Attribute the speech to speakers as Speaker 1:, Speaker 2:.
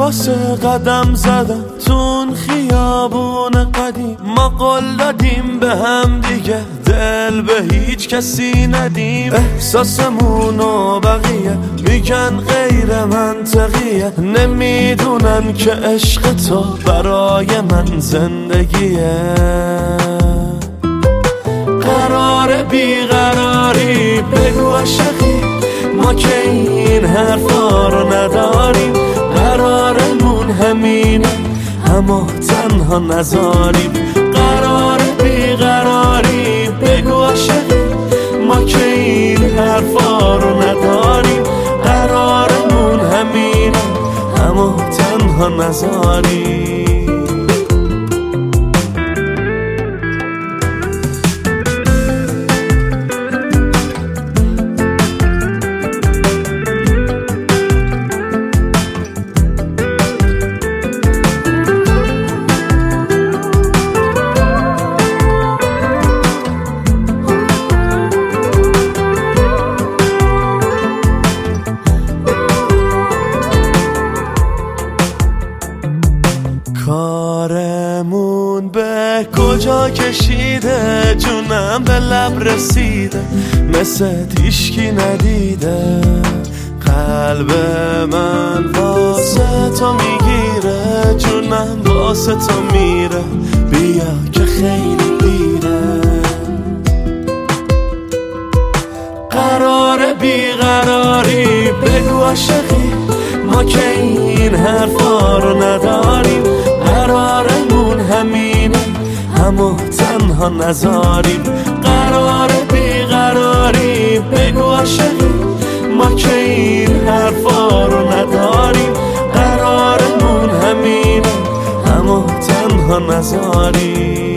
Speaker 1: واسه قدم زدم تون خیابون قدیم، ما قول دادیم به هم دیگه دل به هیچ کسی ندیم. احساسمون و بقیه میگن غیر منطقیه، نمیدونن که عشق تو برای من زندگیه. قرار بیقراری بگو عاشقی، ما که این حرفا رو نداریم. قرارمون همینه اما تنها نذاریم. قرار بیقراری بگو عاشقی، ما که این حرفا رو نداریم. قرارمون همینه اما تنها نذاریم. کارمون به کجا کشیده، جونم به لب رسیده مثل هیچکی ندیده. قلب من واسه تو میگیره، جونم واسه تو میره، بیا که خیلی دیره. قرار بیقراری بگو عاشقی، ما که این حرفا رو نداریم. قرارمون همینه اما تنها نذاریم. قرار بیقراری بگو عاشقی، ما که این حرفا رو نداریم. قرارمون همینه اما تنها نذاریم.